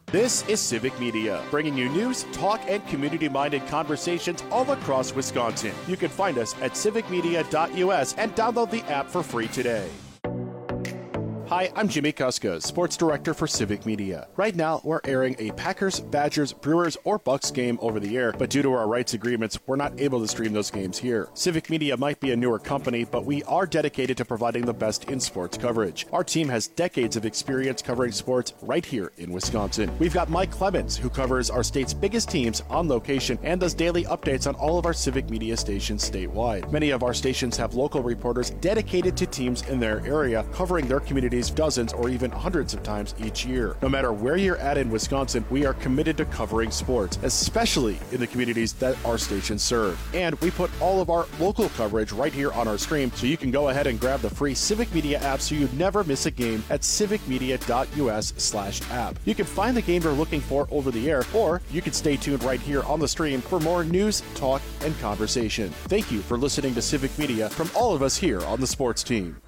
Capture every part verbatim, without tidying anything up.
This is Civic Media, bringing you news, talk, and community-minded conversations all across Wisconsin. You can find us at civic media dot U S and download the app for free today. Hi, I'm Jimmy Kuska, Sports Director for Civic Media. Right now, we're airing a Packers, Badgers, Brewers, or Bucks game over the air, but due to our rights agreements, we're not able to stream those games here. Civic Media might be a newer company, but we are dedicated to providing the best in sports coverage. Our team has decades of experience covering sports right here in Wisconsin. We've got Mike Clemens, who covers our state's biggest teams on location and does daily updates on all of our Civic Media stations statewide. Many of our stations have local reporters dedicated to teams in their area, covering their communities dozens or even hundreds of times each year. No matter where you're at in Wisconsin, we are committed to covering sports, especially in the communities that our stations serve. And we put all of our local coverage right here on our stream, so you can go ahead and grab the free Civic Media app so you never miss a game at civic media dot U S slash app. You can find the game you're looking for over the air, or you can stay tuned right here on the stream for more news, talk, and conversation. Thank you for listening to Civic Media from all of us here on the sports team.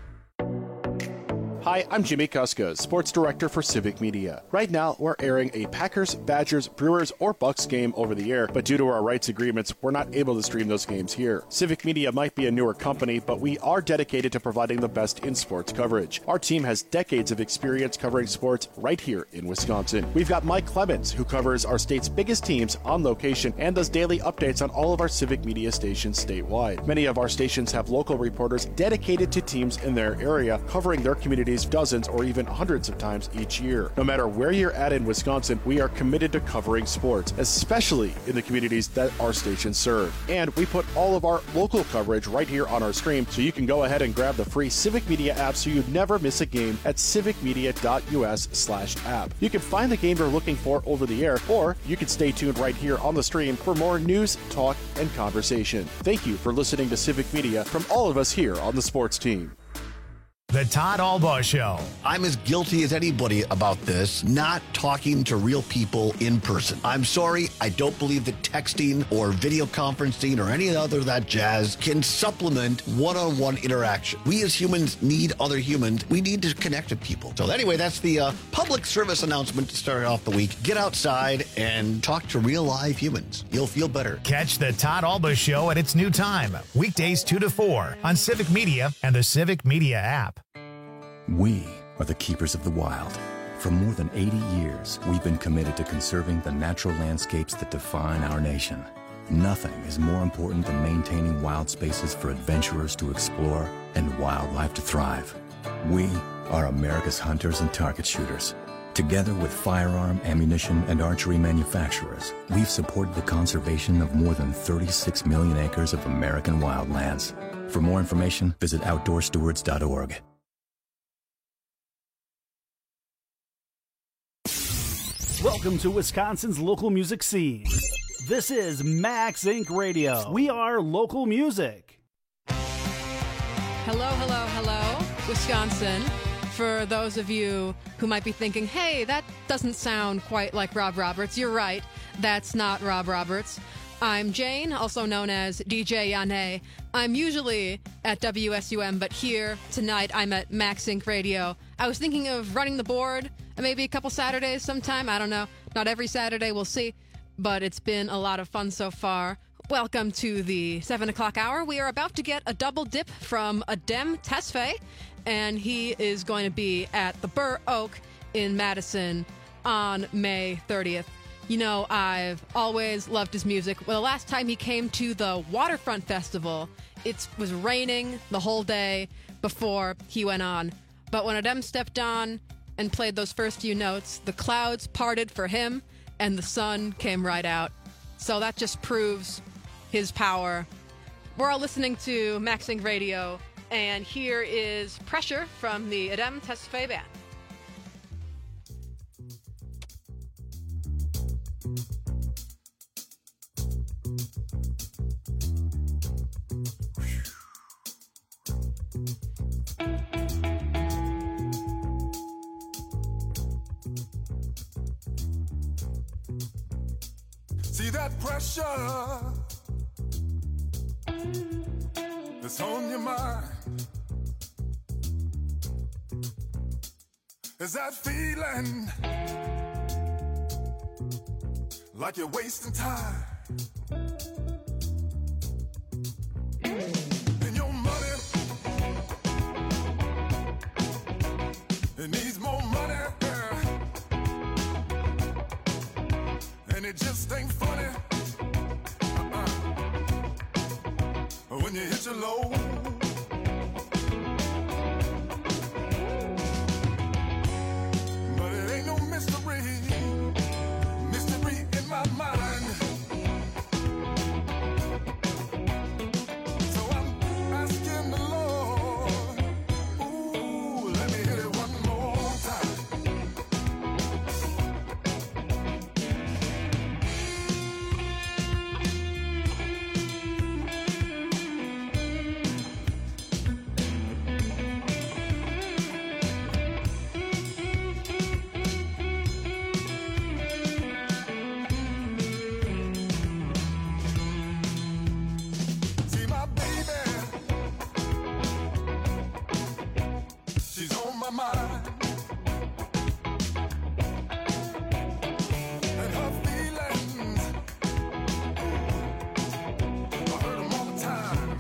Hi, I'm Jimmy Kuska, Sports Director for Civic Media. Right now, we're airing a Packers, Badgers, Brewers, or Bucks game over the air, but due to our rights agreements, we're not able to stream those games here. Civic Media might be a newer company, but we are dedicated to providing the best in sports coverage. Our team has decades of experience covering sports right here in Wisconsin. We've got Mike Clemens, who covers our state's biggest teams on location and does daily updates on all of our Civic Media stations statewide. Many of our stations have local reporters dedicated to teams in their area, covering their communities dozens or even hundreds of times each year. No matter where you're at in Wisconsin, we are committed to covering sports, especially in the communities that our stations serve. And we put all of our local coverage right here on our stream, so you can go ahead and grab the free Civic Media app so you never miss a game at civic media dot U S slash app. You can find the game you're looking for over the air, or you can stay tuned right here on the stream for more news, talk, and conversation. Thank you for listening to Civic Media from all of us here on the sports team. The Todd Albaugh Show. I'm as guilty as anybody about this, not talking to real people in person. I'm sorry, I don't believe that texting or video conferencing or any other of that jazz can supplement one-on-one interaction. We as humans need other humans. We need to connect with people. So anyway, that's the uh, public service announcement to start off the week. Get outside and talk to real live humans. You'll feel better. Catch the Todd Albaugh Show at its new time, weekdays two to four on Civic Media and the Civic Media app. We are the keepers of the wild. For more than eighty years, we've been committed to conserving the natural landscapes that define our nation. Nothing is more important than maintaining wild spaces for adventurers to explore and wildlife to thrive. We are America's hunters and target shooters. Together with firearm, ammunition, and archery manufacturers, we've supported the conservation of more than thirty-six million acres of American wildlands. For more information, visit outdoor stewards dot org. Welcome to Wisconsin's local music scene. This is Max Incorporated. Radio. We are local music. Hello, hello, hello, Wisconsin. For those of you who might be thinking, hey, that doesn't sound quite like Rob Roberts, you're right. That's not Rob Roberts. I'm Jane, also known as D J Yane. I'm usually at W S U M, but here tonight I'm at Max Incorporated. Radio. I was thinking of running the board maybe a couple Saturdays sometime. I don't know. Not every Saturday, we'll see. But it's been a lot of fun so far. Welcome to the seven o'clock hour. We are about to get a double dip from Adem Tesfaye, and he is going to be at the Burr Oak in Madison on May thirtieth. You know, I've always loved his music. Well, the last time he came to the Waterfront Festival, it was raining the whole day before he went on. But when Adem stepped on and played those first few notes, the clouds parted for him and the sun came right out. So that just proves his power. We're all listening to Max Inc Radio, and here is Pressure from the Adem Tesfaye Band. See that pressure that's on your mind? Is that feeling like you're wasting time. And your money, it needs more money, and it just ain't funny uh-uh. when you hit your low. But it ain't no mystery, mystery in my mind. So I'm asking the Lord, ooh, let me hit it one more time. See my baby, she's on my mind, and her feelings, I heard them all the time.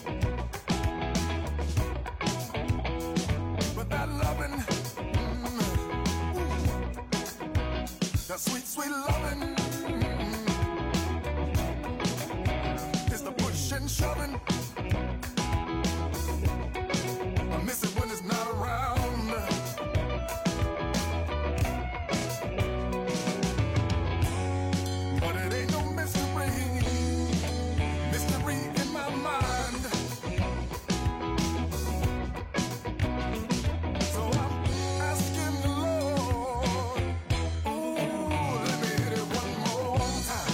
But that loving, mm, that sweet, sweet loving, is the push and shoving. I miss it when it's not around. But it ain't no mystery, mystery in my mind. So I'm asking the Lord, ooh, let me hit it one more time.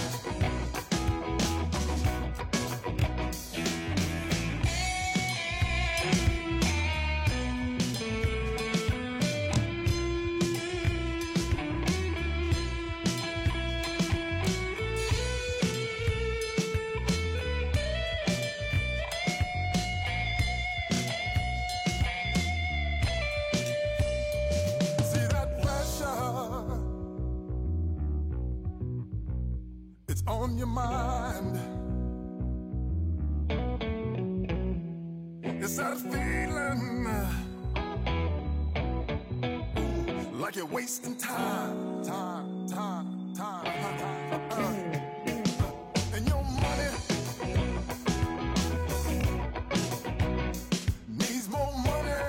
See that pressure, it's on your mind. It's that feeling, ooh, like you're wasting time, time, time, time, time. Uh, and your money needs more money,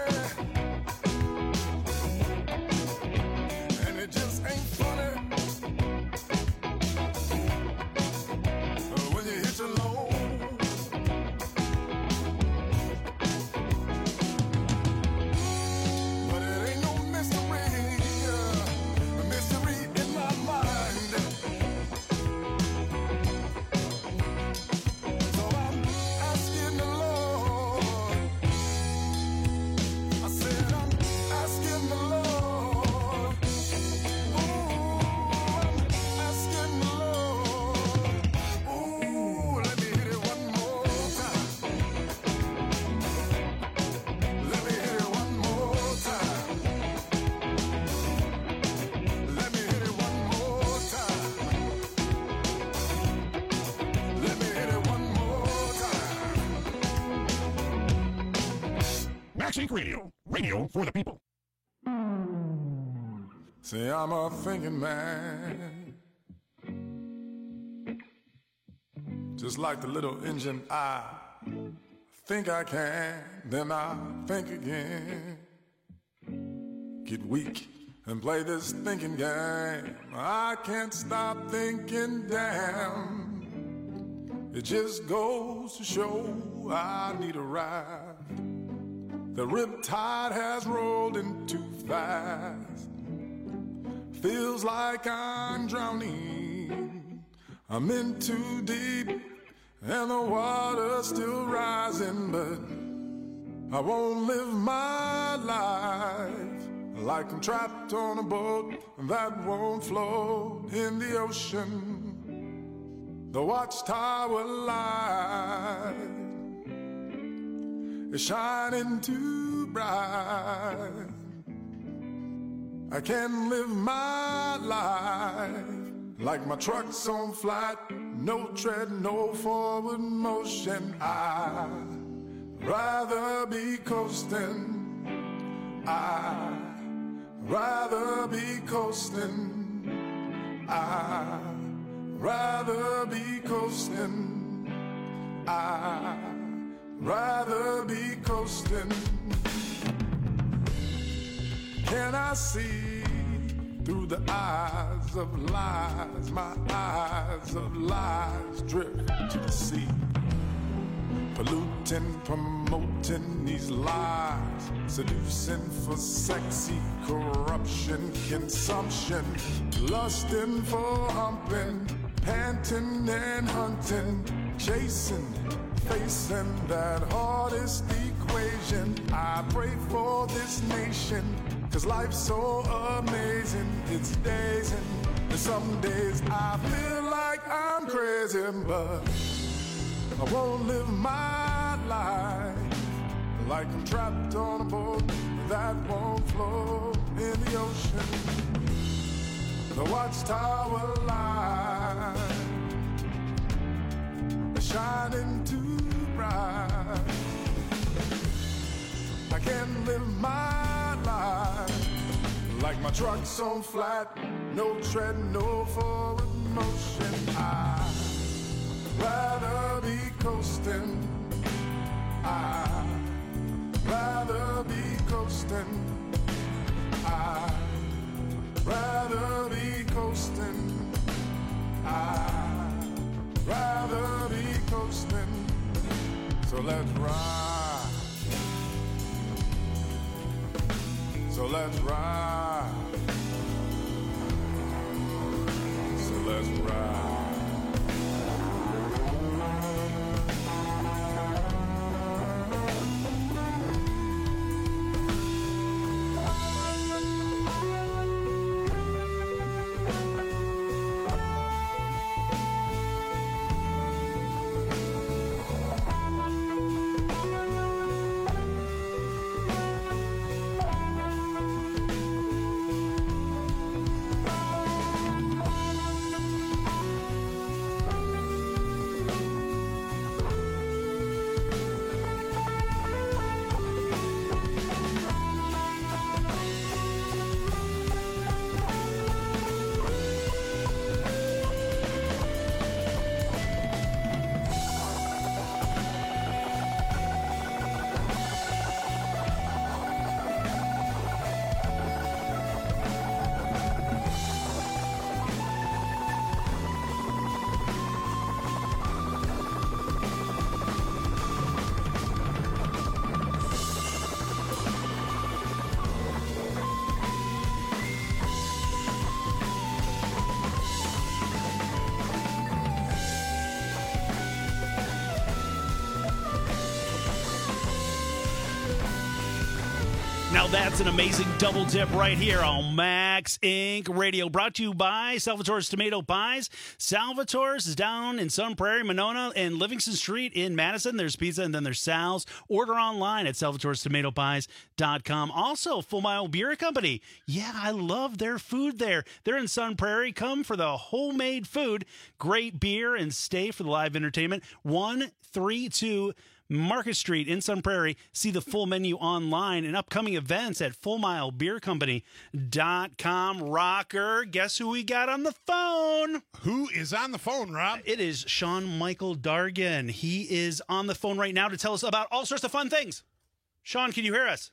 and it just ain't funny uh, when you hit your low. But it ain't no mystery, uh, a mystery in my mind. So I'm asking the Lord, I said I'm asking the Lord, ooh, I'm asking the Lord, ooh, let me hit it one more time. Let me hit it one more time. Let me hit it one more time. Let me hit it one more time. Max Inc Radio, radio for the people. See, I'm a thinking man, just like the little engine. I think I can, then I think again. Get weak and play this thinking game. I can't stop thinking, damn. It just goes to show I need a ride. The riptide has rolled in too fast. Feels like I'm drowning. I'm in too deep, and the water's still rising, but I won't live my life like I'm trapped on a boat that won't float in the ocean. The watchtower light is shining too bright. I can't live my life like my truck's on flat, no tread, no forward motion. I'd rather be coasting. I'd rather be coasting. I'd rather be coasting. I'd rather be coasting. Can I see through the eyes of lies? My eyes of lies drift to the sea, polluting, promoting these lies, seducing for sexy corruption, consumption, lusting for humping, panting and hunting, chasing, facing that hardest equation. I pray for this nation, 'cause life's so amazing. It's days and some days I feel like I'm crazy, but I won't live my life like I'm trapped on a boat that won't float in the ocean. The watchtower light shining too bright. I can't live my life like my truck's on flat, no tread, no forward motion. I'd rather be coasting. I'd rather be coasting. I'd rather be coasting. I'd rather be coasting. So let's ride. So let's ride. So let's ride. Now that's an amazing double dip right here on Max Incorporated. Radio, brought to you by Salvatore's Tomato Pies. Salvatore's is down in Sun Prairie, Monona, and Livingston Street in Madison. There's pizza, and then there's Sal's. Order online at salvatores tomato pies dot com. Also, Full Mile Beer Company. Yeah, I love their food there. They're in Sun Prairie. Come for the homemade food, great beer, and stay for the live entertainment. one three two Market Street in Sun Prairie. See the full menu online and upcoming events at full mile beer company dot com. Rocker, guess who we got on the phone? Who is on the phone, Rob? It is Sean Michael Dargan. He is on the phone right now to tell us about all sorts of fun things. Sean, can you hear us?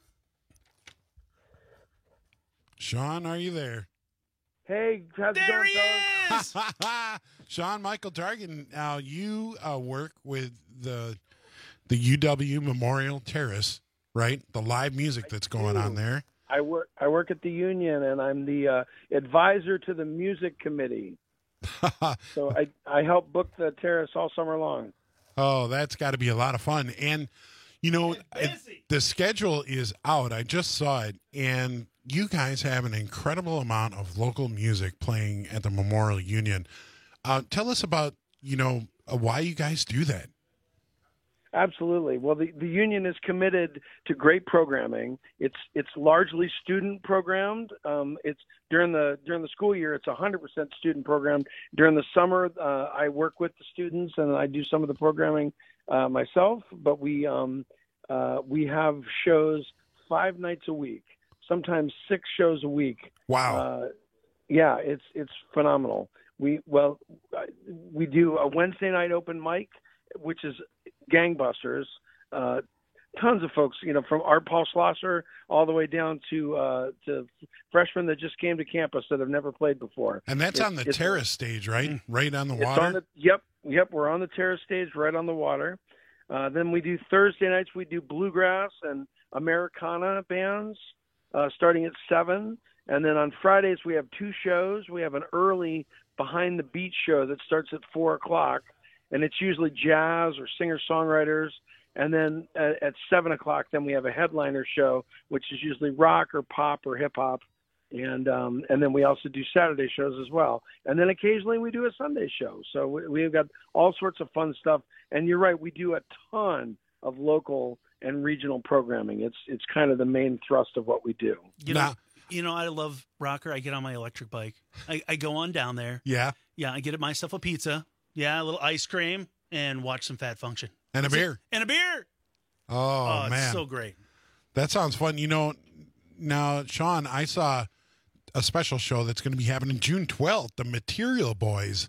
Sean, are you there? Hey, how's it There going, he fellas? is! Sean Michael Dargan, now you uh, work with the the U W Memorial Terrace, right? The live music that's going on there. I work I work at the union, and I'm the uh, advisor to the music committee. So I, I help book the terrace all summer long. Oh, that's got to be a lot of fun. And, you know, it, the schedule is out. I just saw it, and you guys have an incredible amount of local music playing at the Memorial Union. Uh, tell us about, you know, uh, why you guys do that. Absolutely. Well, the, the union is committed to great programming. It's it's largely student programmed. Um, it's during the during the school year, it's one hundred percent student programmed. During the summer, uh, I work with the students and I do some of the programming uh, myself. But we um, uh, we have shows five nights a week, sometimes six shows a week. Wow. Uh, yeah, it's it's phenomenal. We well, we do a Wednesday night open mic, which is gangbusters. Uh, tons of folks, you know, from Art Paul Schlosser all the way down to uh, to freshmen that just came to campus that have never played before. And that's it's, on the terrace stage, right? Right on the it's water? On the, yep, yep. We're on the terrace stage right on the water. Uh, then we do Thursday nights, we do bluegrass and Americana bands uh, starting at seven. And then on Fridays, we have two shows. We have an early Behind the Beat show that starts at four o'clock. And it's usually jazz or singer-songwriters. And then at, at seven o'clock, then we have a headliner show, which is usually rock or pop or hip-hop. And um, and then we also do Saturday shows as well. And then occasionally we do a Sunday show. So we, we've got all sorts of fun stuff. And you're right, we do a ton of local and regional programming. It's it's kind of the main thrust of what we do. You know, you know I love rocker. I get on my electric bike. I, I go on down there. Yeah. Yeah, I get myself a pizza. Yeah, a little ice cream and watch some Fat Function. And a That's beer. It. And a beer. Oh, oh man. It's so great. That sounds fun. You know, now, Sean, I saw a special show that's going to be happening June twelfth, the Material Boys.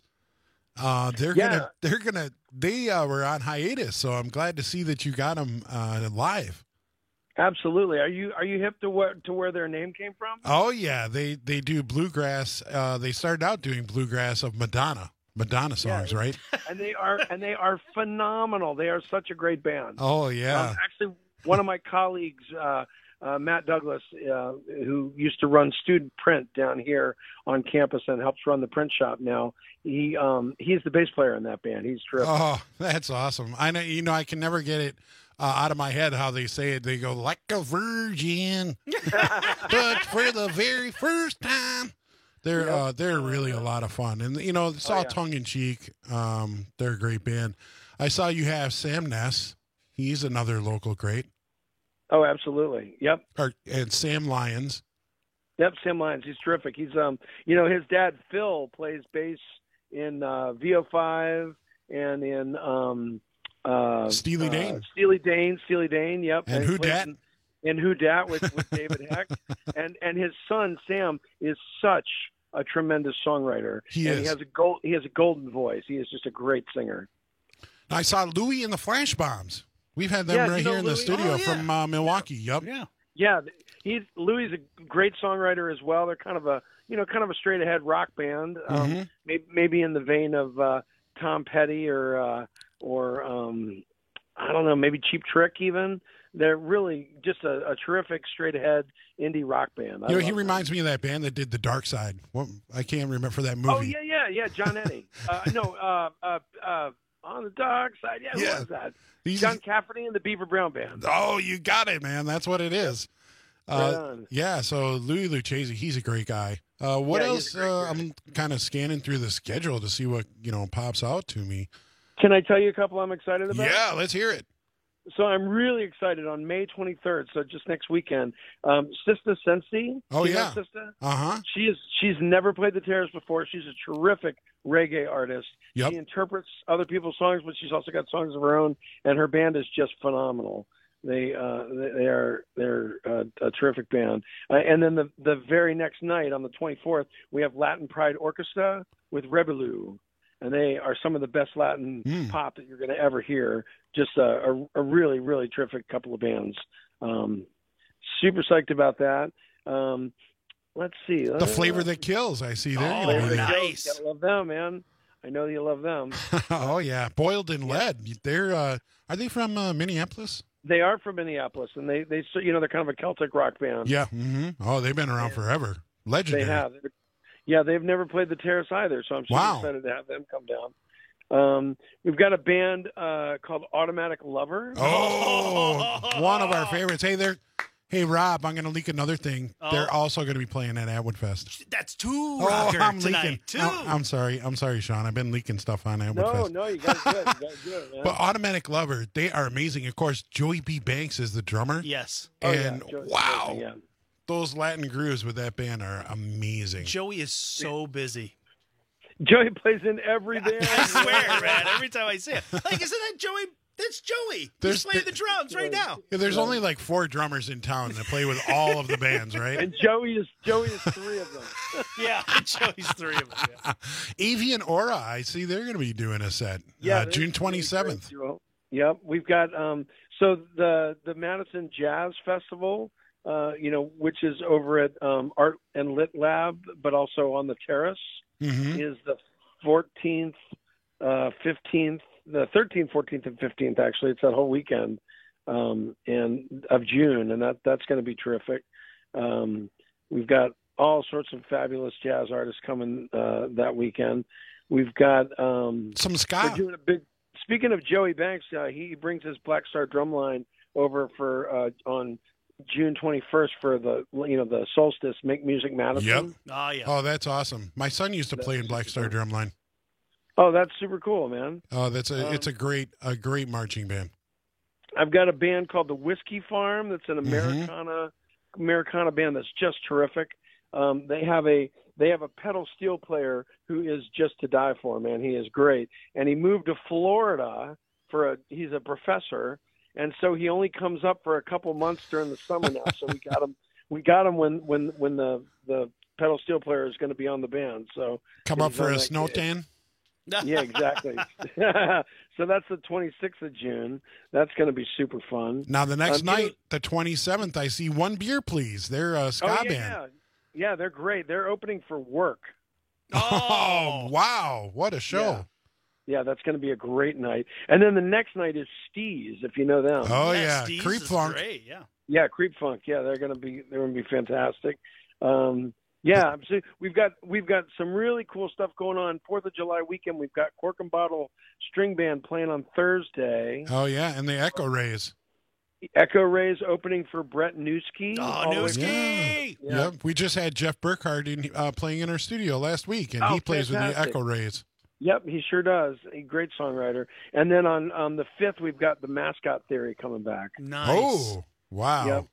Uh, they're Yeah. gonna, they're gonna, they uh, were on hiatus, so I'm glad to see that you got them uh, live. Absolutely. Are you are you hip to where to where their name came from? Oh yeah, they they do bluegrass. Uh, they started out doing bluegrass of Madonna, Madonna songs, Yeah. right? And they are and they are phenomenal. They are such a great band. Oh yeah. Um, actually, one of my colleagues, uh, uh, Matt Douglas, uh, who used to run student print down here on campus and helps run the print shop now, he um, he's the bass player in that band. He's terrific. Oh, that's awesome. I know. You know, I can never get it uh, out of my head how they say it. They go like a virgin, but for the very first time. They're Yep. uh, they're really a lot of fun, and you know it's all Oh, yeah. tongue in cheek. Um, they're a great band. I saw you have Sam Ness. He's another local great. Oh, absolutely. Yep. Or, and Sam Lyons. Yep, Sam Lyons. He's terrific. He's um, you know, his dad Phil plays bass in uh, V O five and in um, uh, Steely uh, Dane. Steely Dane. Steely Dane. Yep. And he Who plays Dat? in- And Who Dat with, with David Heck, and and his son Sam is such a tremendous songwriter. He and is. He has a gold. He has a golden voice. He is just a great singer. I saw Louie and the Flash Bombs. We've had them Yeah, right you know here in the Louie? studio Oh, yeah. from uh, Milwaukee. Yep. Yeah. Yeah, he's Louis is a great songwriter as well. They're kind of a you know kind of a straight ahead rock band, um, Mhm. maybe, maybe in the vein of uh, Tom Petty or uh, or um, I don't know, maybe Cheap Trick even. They're really just a, a terrific straight ahead indie rock band. I You know, love he them. reminds me of that band that did The Dark Side. Well, I can't remember for that movie. Oh yeah, yeah, yeah. John Eddy. uh, no, uh, uh, uh, on the dark side. Yeah, who Yeah. was that? These- John Cafferty and the Beaver Brown Band. Oh, you got it, man. That's what it is. Right Uh, on. yeah, so Louis Lucchese, he's a great guy. Uh, what Yeah, else? he's a great Uh, guy. I'm kind of scanning through the schedule to see what, you know, pops out to me. Can I tell you a couple I'm excited about? Yeah, let's hear it. So I'm really excited on May twenty-third, so just next weekend. Um, Sista Sensi. Oh, Do you know yeah. Sista? Uh-huh. She is. She's never played the Terrace before. She's a terrific reggae artist. Yep. She interprets other people's songs, but she's also got songs of her own, and her band is just phenomenal. They uh, they are they're uh, a terrific band. Uh, and then the the very next night on the twenty-fourth, we have Latin Pride Orchestra with Rebelu. And they are some of the best Latin Mm. pop that you're going to ever hear. Just a, a, a really, really terrific couple of bands. Um, super psyched about that. Um, let's see. The Flavor That Kills, I see there. Oh, Gonna be there. nice. Gotta love them, man. I know you love them. Oh, yeah. Boiled in Lead. They're, uh, are they from uh, Minneapolis? They are from Minneapolis, and they, they, you know, they're kind of a Celtic rock band. Yeah. hmm Oh, they've been around forever. Legendary. They have. Yeah, they've never played the Terrace either, so I'm super Wow. excited to have them come down. Um, we've got a band uh, called Automatic Lover. Oh, one of our favorites. Hey, they're Hey, Rob, I'm going to leak another thing. Oh. They're also going to be playing at Atwood Fest. That's two Oh, rocker I'm tonight. leaking. Two. I'm, I'm sorry. I'm sorry, Sean. I've been leaking stuff on Atwood No, Fest. no, you guys good. You guys good, man. But Automatic Lover, they are amazing. Of course, Joey B. Banks is the drummer. Yes. Oh, yeah, And Joe- wow, yeah. those Latin grooves with that band are amazing. Joey is so busy. Joey plays in every band. I swear, man. Every time I see it, like, isn't that Joey? That's Joey. There's- He's playing the drums right now. Yeah, there's only like four drummers in town that play with all of the bands, right? And Joey is Joey is three of them. Yeah, Joey's three of them. Yeah. Avian Aura, I see they're going to be doing a set. Yeah, uh, they're June really twenty-seventh. great duo. Yep, we've got um. So the the Madison Jazz Festival, uh, you know, which is over at um, Art and Lit Lab, but also on the terrace, Mm-hmm. is the fourteenth, uh, fifteenth, the thirteenth, fourteenth, and fifteenth. Actually, it's that whole weekend, um, and of June, and that that's going to be terrific. Um, we've got all sorts of fabulous jazz artists coming uh, that weekend. We've got um, Some we're ska. doing a big. Speaking of Joey Banks, uh, he brings his Black Star Drumline over for uh, on June twenty-first for the you know the solstice Make Music Madison. Yep. Oh yeah. Oh, that's awesome. My son used to play in Black Star Drumline. Oh, that's super cool, man. Oh, that's a Um, it's a great a great marching band. I've got a band called the Whiskey Farm. That's an Mm-hmm. Americana Americana band that's just terrific. Um, they have a they have a pedal steel player who is just to die for, man. He is great, and he moved to Florida for a. He's a professor, and so he only comes up for a couple months during the summer now. So we got him. We got him when when when the the pedal steel player is going to be on the band. So Come up he's for on a that snow kid. tan. Yeah, exactly. So that's the twenty-sixth of June. That's going to be super fun. Now the next Um, you know- night, the twenty-seventh, I see One Beer Please. They're a ska Oh, yeah, band. yeah. Yeah, they're great. They're opening for Work. Oh, wow. What a show. Yeah, that's going to be a great night. And then the next night is Steez, if you know them. Oh, Yeah, yeah. Steve's Creep is Funk. Great. Yeah. Yeah, Creep Funk. Yeah, they're going to be they're going to be fantastic. Um, yeah, so we've got we've got some really cool stuff going on. Fourth of July weekend, we've got Cork and Bottle String Band playing on Thursday. Oh, yeah. And the Echo Rays. Echo Rays opening for Brett Newski. Oh, all the way Newski! from- Yeah. Yep. We just had Jeff Burkhardt in, uh, playing in our studio last week, and Oh, he plays with the fantastic. Echo Rays. Yep, he sure does. A great songwriter. And then on um, the fifth, we've got the Mascot Theory coming back. Nice. Oh, wow. Yep.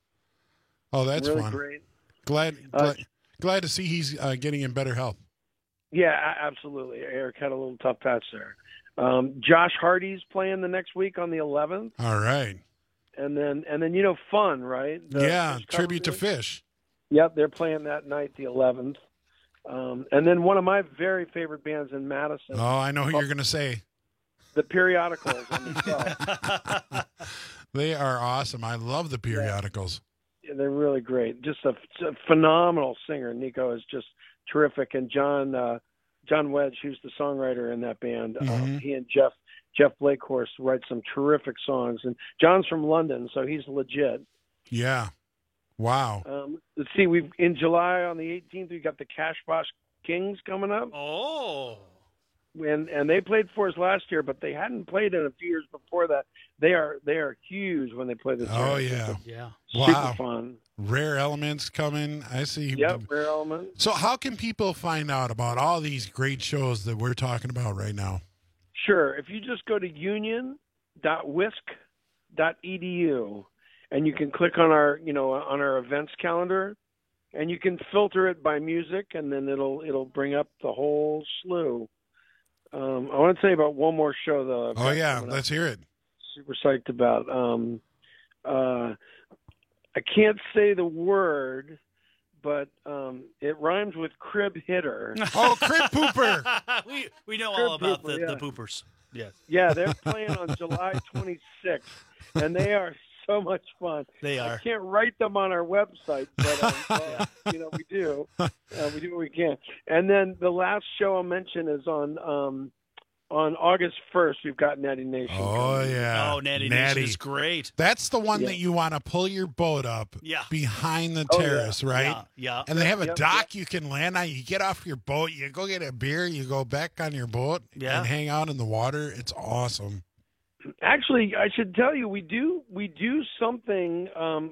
Oh, that's really fun. great. Glad, Uh, glad, glad to see he's uh, getting in better health. Yeah, a- absolutely. Eric had a little tough patch there. Um, Josh Hardy's playing the next week on the eleventh, All right. and then and then you know Fun, right? The yeah, Fish tribute to Company? Fish. Yep, they're playing that night, the eleventh. Um, and then one of my very favorite bands in Madison, Oh, I know who you're going to say. the Periodicals on the twelfth. They are awesome. I love the periodicals. Yeah, they're really great. Just a, a phenomenal singer. Nico is just terrific, and John uh, John Wedge, who's the songwriter in that band, uh, Mhm. he and Jeff Jeff Blakehorst write some terrific songs. And John's from London, so he's legit. Yeah. Wow. Um, let's see, we've in July on the eighteenth, we got the Cash Box Kings coming up, Oh. and and they played for us last year, but they hadn't played in a few years before that. They are they are huge when they play this. Oh, year. yeah. Yeah. Super Wow. fun. Rare Elements coming. I see. Yep, Rare Element. So how can people find out about all these great shows that we're talking about right now? Sure. If you just go to union dot wisc dot e d u and you can click on our, you know, on our events calendar, and you can filter it by music, and then it'll it'll bring up the whole slew. Um, I want to tell you about one more show though. I've Oh, got yeah. coming up. Let's hear it. Super psyched about. Um, uh, I can't say the word, but um, it rhymes with crib hitter. Oh, Crib Pooper. we we know Crib all about Pooper, the, yeah. the poopers. Yes. Yeah, they're playing on July twenty-sixth, and they are so much fun. They I are. can't write them on our website, but um, uh, you know we do. Uh, we do what we can. And then the last show I'll mention is on um, on August first. We've got Natty Nation. Oh, coming. yeah. Oh, Natty, Natty. Nation is great. That's the one Yeah. that you want to pull your boat up Yeah. behind the Oh, yeah. terrace, right? Yeah. Yeah. And they have a Yep, dock you can land on. You get off your boat, you go get a beer, you go back on your boat Yeah. and hang out in the water. It's awesome. Actually, I should tell you, we do we do something um,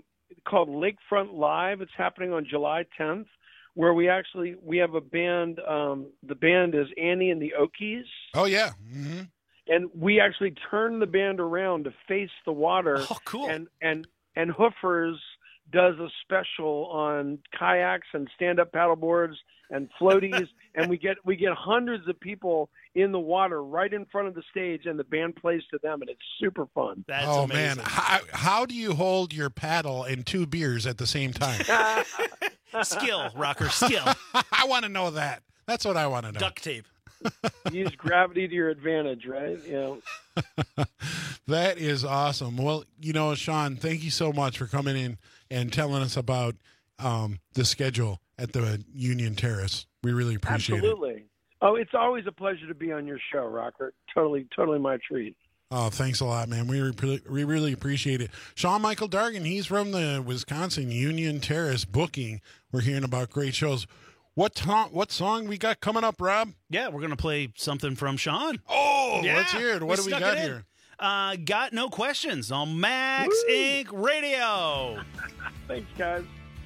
called Lakefront Live. It's happening on July tenth, where we actually we have a band. Um, the band is Annie and the Okies. Oh yeah. Mm-hmm. And we actually turn the band around to face the water. Oh, cool. And and and Hoofers does a special on kayaks and stand-up paddleboards and floaties, and we get we get hundreds of people in the water right in front of the stage, and the band plays to them, and it's super fun. That's oh amazing. man, how, how do you hold your paddle and two beers at the same time? Skill, rocker, skill. I want to know that. That's what I want to know. Duct tape. Use gravity to your advantage, right? Yeah. That is awesome. Well, you know, Sean, thank you so much for coming in and telling us about um, the schedule at the Union Terrace. We really appreciate Absolutely. it. Absolutely. Oh, it's always a pleasure to be on your show, Rocker. Totally, totally my treat. Oh, thanks a lot, man. We re- we really appreciate it. Sean Michael Dargan, he's from the Wisconsin Union Terrace booking. We're hearing about great shows. What to- what song we got coming up, Rob? Yeah, we're going to play something from Sean. Oh, yeah, let's hear it. What we do we snuck got it in. here? Uh, got No Questions on Max Woo. Incorporated. Radio. Thanks, guys.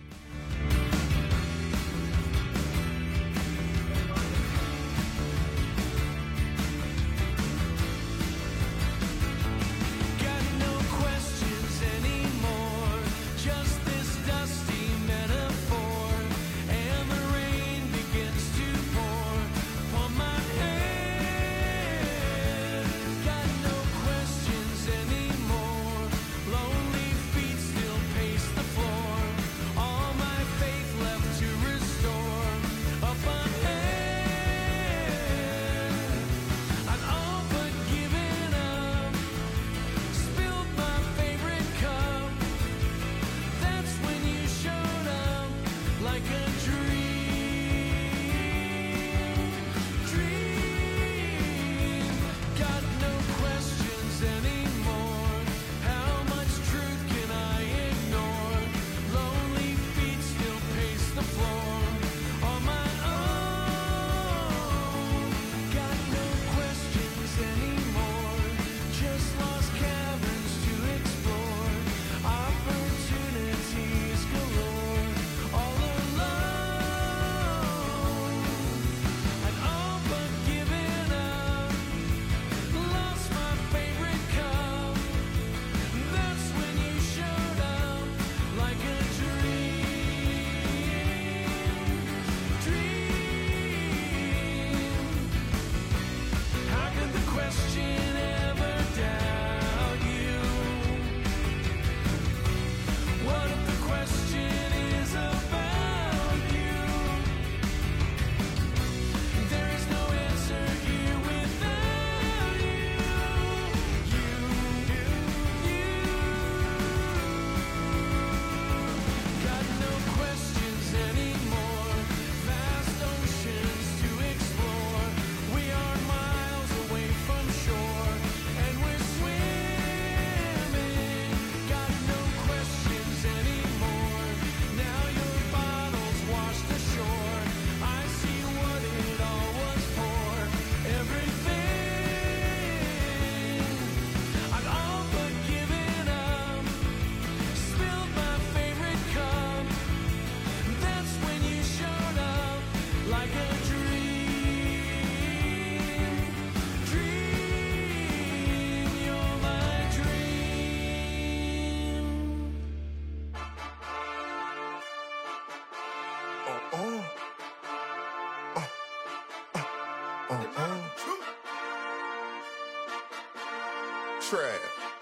Trash.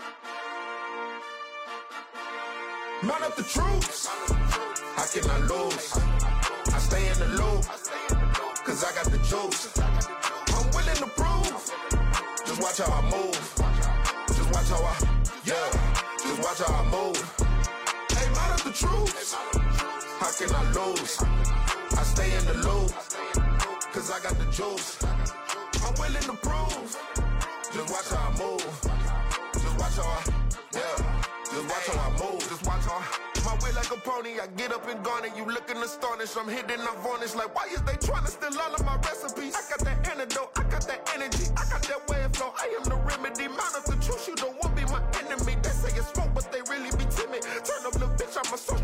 Mount up the troops. How can I lose? I stay in the loop, cause I got the juice. I'm willing to prove. Just watch how I move. Just watch how I, yeah. Just watch how I move. Hey, mount up the troops. How can I lose? I stay in the loop, cause I got the juice. I'm willing to prove. Just watch how I move. Just watch how I, yeah. Just watch how I move. Just watch how I, my way like a pony. I get up and gone and you looking astonished. I'm hitting up varnish like, why is they trying to steal all of my recipes? I got that antidote. I got that energy. I got that way of flow. I am the remedy. Mount up the truth. You don't want to be my enemy. They say it's smoke, but they really be timid. Turn up, little bitch. I'm a social.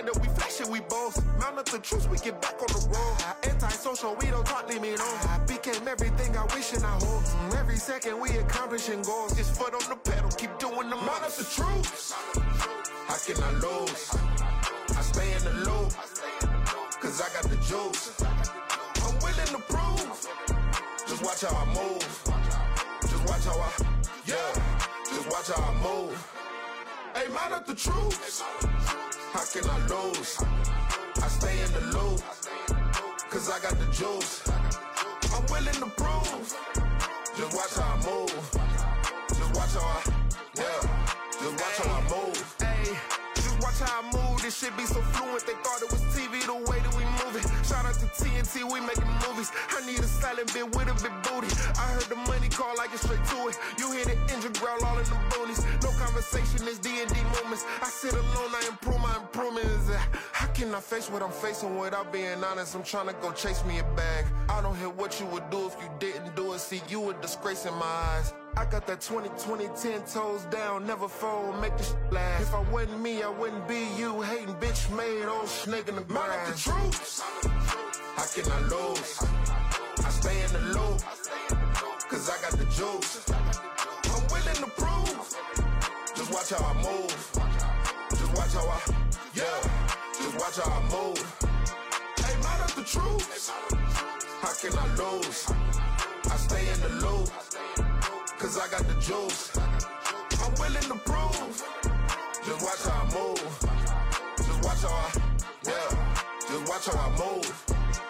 up, we flash it, we boast. Mount up the truth, we get back on the road. Anti-social, we don't talk, leave me alone. I became everything I wish and I hope. Every second we accomplishing goals. Just foot on the pedal, keep doing the mount up the truth. How can I lose? I stay in the loop, cause I got the juice. I'm willing to prove. Just watch how I move. Just watch how I, yeah. Just watch how I move. Hey, mount up the truth. How can I lose? I stay in the loop, cause I got the juice. I'm willing to prove. Just watch how I move. Just watch how I, yeah. Just watch how I move. Hey, just watch how I move. This shit be so fluent. They thought it was T V the way that we move it. Shout out to T N T, we making movies. I need a silent bit with a bit booty. I heard the money call, I get straight to it. You hear the engine growl all in the boonies. No conversation, it's D and D moments. I sit alone, I improve my improvements. How can I face what I'm facing without being honest? I'm trying to go chase me a bag. I don't hear what you would do if you didn't do it. See, you a disgrace in my eyes. I got that twenty twenty, ten toes down, never fold, make this shit last. If I wasn't me, I wouldn't be you. Hating bitch made old snake in the grass. Mount up the truth. How can I lose? I stay in the loop, cause I got the juice. I'm willing to prove. Just watch how I move. Just watch how I, yeah. Just watch how I move. Hey, mount up the truth. How can I lose? I stay in the loop, cause I got the juice. I'm willing to prove. Just watch how I move. Just watch how I, yeah. Just watch how I move.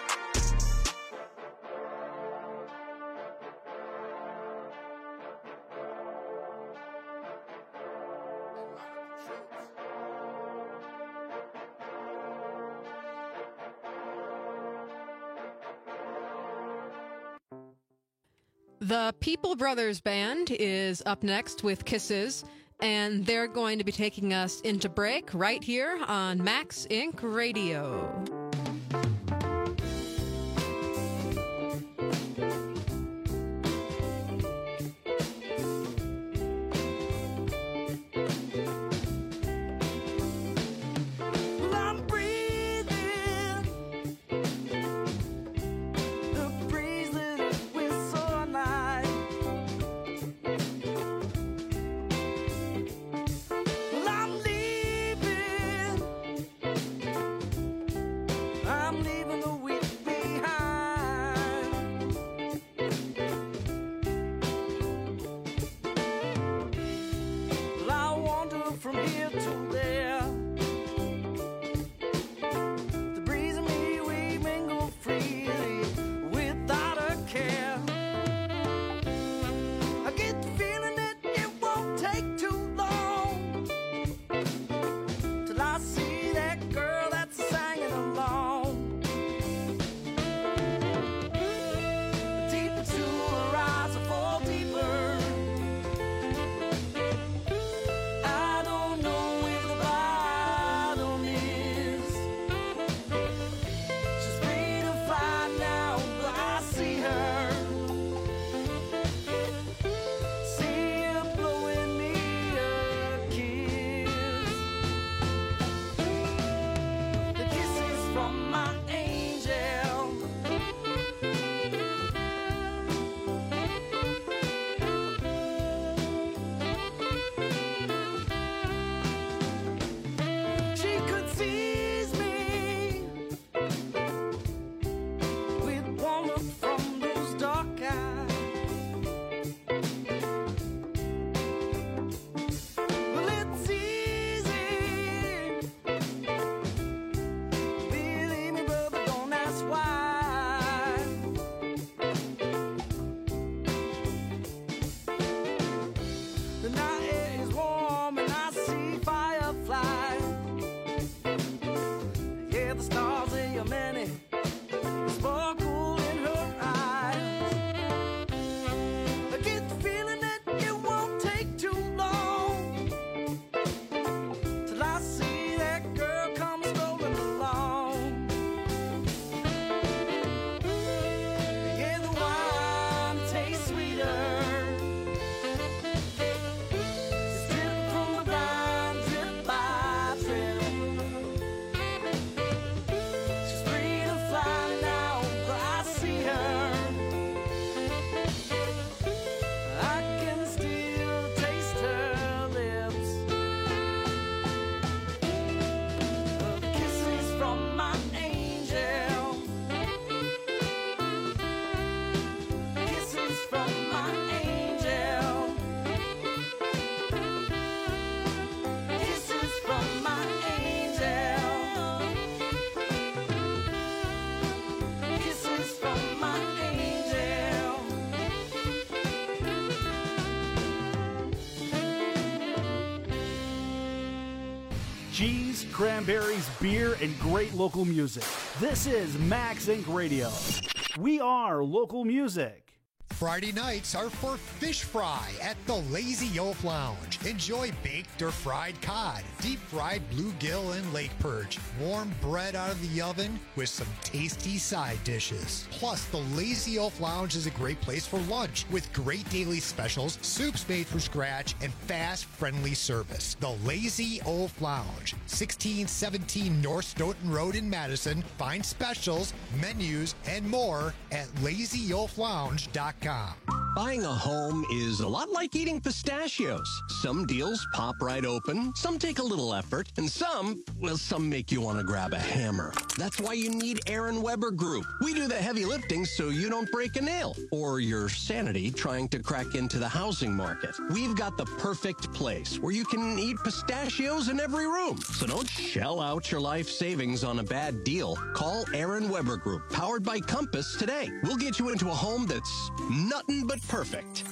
The People Brothers Band is up next with Kisses, and they're going to be taking us into break right here on Max Incorporated. Radio. cheese, cranberries, beer, and great local music. This is Max Incorporated. Radio. We are local music. Friday nights are for fish fry at the Lazy Oaf Lounge. Enjoy baked or fried cod, deep-fried bluegill and lake perch, warm bread out of the oven with some tasty side dishes. Plus, the Lazy Oaf Lounge is a great place for lunch with great daily specials, soups made from scratch, and fast, friendly service. The Lazy Oaf Lounge, sixteen seventeen North Stoughton Road in Madison. Find specials, menus, and more at lazy oaf lounge dot com. Buying a home is a lot like eating pistachios. Some deals pop right open, some take a little effort, and some, well, some make you want to grab a hammer. That's why you need Aaron Weber Group. We do the heavy lifting so you don't break a nail or your sanity trying to crack into the housing market. We've got the perfect place where you can eat pistachios in every room. So don't shell out your life savings on a bad deal. Call Aaron Weber Group, powered by Compass, today. We'll get you into a home that's nothing but perfect.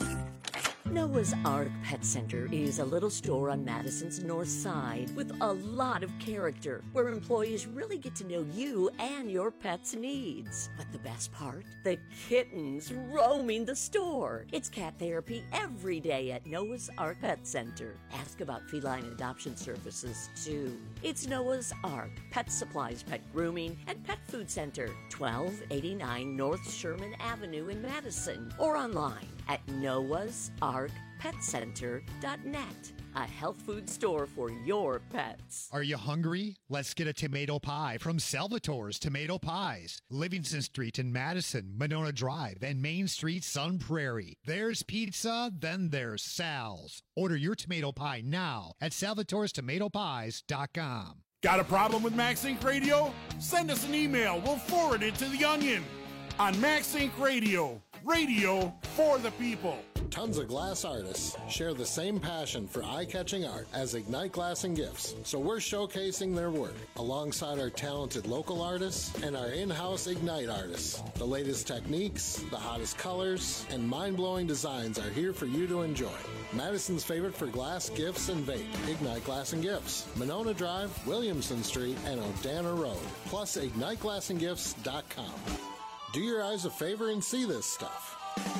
Noah's Ark Pet Center is a little store on Madison's north side with a lot of character, where employees really get to know you and your pet's needs. But the best part? The kittens roaming the store. It's cat therapy every day at Noah's Ark Pet Center. Ask about feline adoption services, too. It's Noah's Ark Pet Supplies, Pet Grooming, and Pet Food Center, twelve eighty-nine North Sherman Avenue in Madison, or online at noahs ark pet center dot net. A health food store for your pets. Are you hungry? Let's get a tomato pie from Salvatore's Tomato Pies. Livingston Street in Madison, Monona Drive, and Main Street, Sun Prairie. There's pizza, then there's Sal's. Order your tomato pie now at salvatores tomato pies dot com. Got a problem with Max Inc Radio? Send us an email. We'll forward it to The Onion. On Max Inc Radio, radio for the people. Tons of glass artists share the same passion for eye-catching art as Ignite Glass and Gifts, so we're showcasing their work alongside our talented local artists and our in-house Ignite artists. The latest techniques, the hottest colors, and mind-blowing designs are here for you to enjoy. Madison's favorite for glass, gifts, and vape, Ignite Glass and Gifts, Monona Drive, Williamson Street, and O'Dana Road, plus ignite glass and gifts dot com. Do your eyes a favor and see this stuff.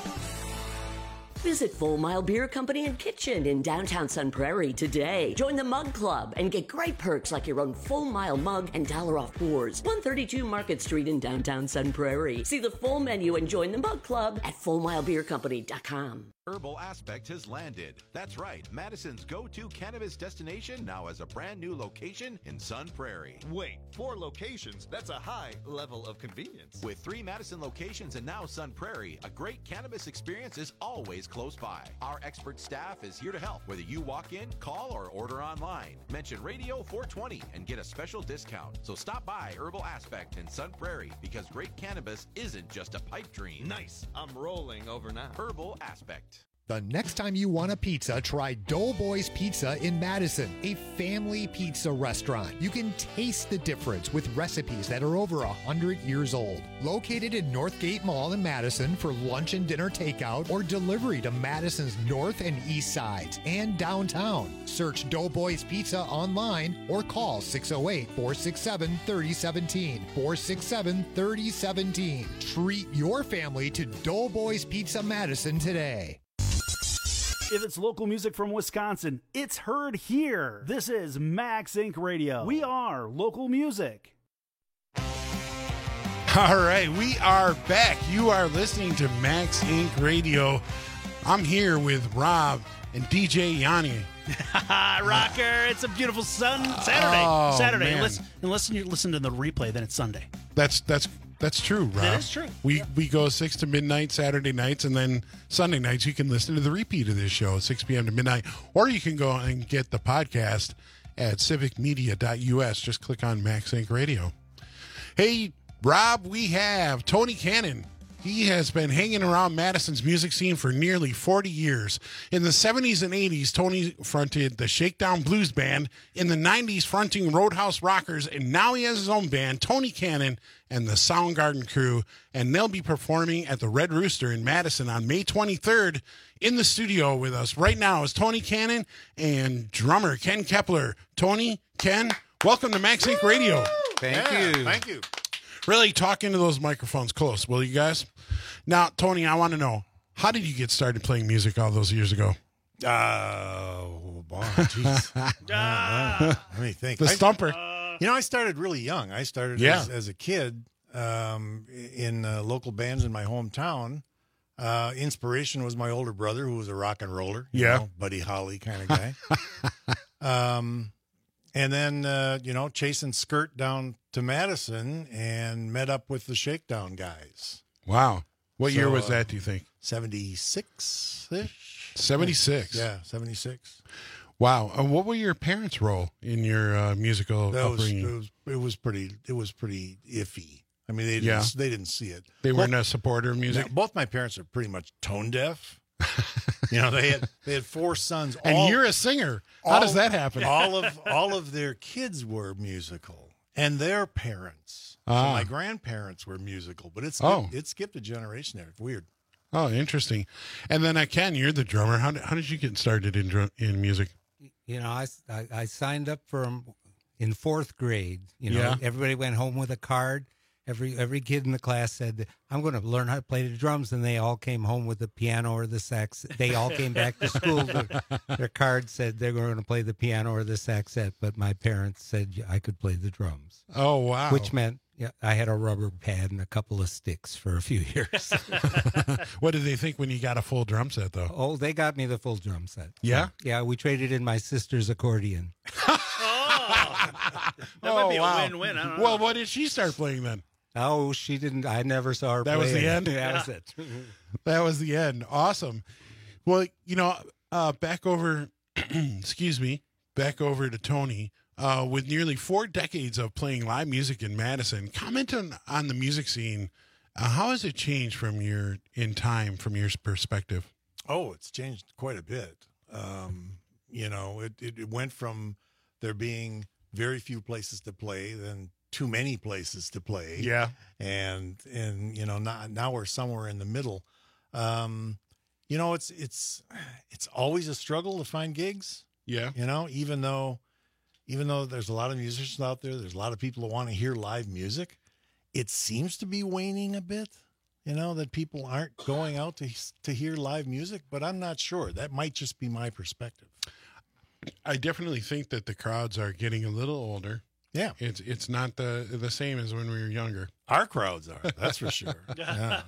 Visit Full Mile Beer Company and Kitchen in downtown Sun Prairie today. Join the Mug Club and get great perks like your own Full Mile mug and dollar off pours. one thirty-two Market Street in downtown Sun Prairie. See the full menu and join the Mug Club at full mile beer company dot com. Herbal Aspect has landed. That's right, Madison's go-to cannabis destination now has a brand new location in Sun Prairie. Wait, four locations? That's a high level of convenience. With three Madison locations and now Sun Prairie, a great cannabis experience is always close by. Our expert staff is here to help, whether you walk in, call, or order online. Mention Radio four twenty and get a special discount. So stop by Herbal Aspect in Sun Prairie, because great cannabis isn't just a pipe dream. Nice. I'm rolling over now. Herbal Aspect. The next time you want a pizza, try Doughboys Pizza in Madison, a family pizza restaurant. You can taste the difference with recipes that are over one hundred years old. Located in Northgate Mall in Madison for lunch and dinner takeout or delivery to Madison's north and east sides and downtown. Search Doughboys Pizza online or call six oh eight, four six seven, three oh one seven, four six seven, three oh one seven. Treat your family to Doughboys Pizza Madison today. If it's local music from Wisconsin, it's heard here. This is Max Incorporated. Radio. We are local music. All right, we are back. You are listening to Max Incorporated. Radio. I'm here with Rob and D J Yanni. Rocker, it's a beautiful sun Saturday. Oh, Saturday. man. Unless, unless you listen to the replay, then it's Sunday. That's that's that's true, Rob. That is true. We yeah. we go six to midnight Saturday nights, and then Sunday nights you can listen to the repeat of this show, six p.m. to midnight, or you can go and get the podcast at civic media dot u s. Just click on Max Inc Radio. Hey, Rob, we have Tony Cannon He has been hanging around Madison's music scene for nearly forty years. In the seventies and eighties, Tony fronted the Shakedown Blues Band. In the nineties, fronting Roadhouse Rockers. And now he has his own band, Tony Cannon and the Soundgarden Crew. And they'll be performing at the Red Rooster in Madison on May twenty-third. In the studio with us right now is Tony Cannon and drummer Ken Kepler. Tony, Ken, welcome to Max Inc Radio. Thank Yeah, you. Thank you. Really talk into those microphones close, will you guys? Now, Tony, I want to know, how did you get started playing music all those years ago? Uh, oh, boy, jeez. uh, let me think. The I- stumper. you know, I started really young. I started Yeah. as, as a kid um, in uh, local bands in my hometown. Uh, inspiration was my older brother, who was a rock and roller. you Yeah. know, Buddy Holly kind of guy. um, and then, uh, you know, chasing skirt down to Madison and met up with the Shakedown guys. Wow. What year So, was uh, that, do you think? seventy-six-ish? seventy-six. Yeah, seventy-six. Wow. Uh, what were your parents' role in your uh, musical That was, upbringing? it was it was pretty it was pretty iffy. I mean, they didn't, Yeah. they didn't see it. They Both- weren't a supporter of music? No, both my parents are pretty much tone deaf. you know, they had they had four sons. And all- you're a singer. How all- does that happen? All of all of their kids were musical, and their parents. So Ah. my grandparents were musical, but it's Oh. it skipped a generation there. It's weird. Oh, interesting. And then, uh, Ken, you're the drummer. How did, how did you get started in drum, in music? You know, I, I, I signed up for 'em in fourth grade. You know, Yeah. everybody went home with a card. Every every kid in the class said, "I'm going to learn how to play the drums," and they all came home with the piano or the sax. They all came back to school. Their, their card said they were going to play the piano or the saxette, but my parents said I could play the drums. Oh, wow. Which meant yeah, I had a rubber pad and a couple of sticks for a few years. What did they think when you got a full drum set, though? Oh, they got me the full drum set. Yeah? Yeah, we traded in my sister's accordion. That might be a win-win. I don't know. Well, what did she start playing then? Oh, she didn't. I never saw her. That was play the it. end? That was it. That was the end. Awesome. Well, you know, uh, back over, excuse me, back over to Tony. Uh, with nearly four decades of playing live music in Madison, comment on, on the music scene. Uh, how has it changed from your in time, from your perspective? Oh, it's changed quite a bit. Um, you know, it, it, it went from there being very few places to play, then too many places to play. Yeah. And, and, you know, now, now we're somewhere in the middle. Um, you know, it's, it's, it's always a struggle to find gigs. Yeah. You know, even though, even though there's a lot of musicians out there, there's a lot of people that want to hear live music. It seems to be waning a bit, you know, that people aren't going out to to hear live music, but I'm not sure. That might just be my perspective. I definitely think that the crowds are getting a little older. Yeah. It's it's not the the same as when we were younger. Our crowds are, that's for sure. Yeah.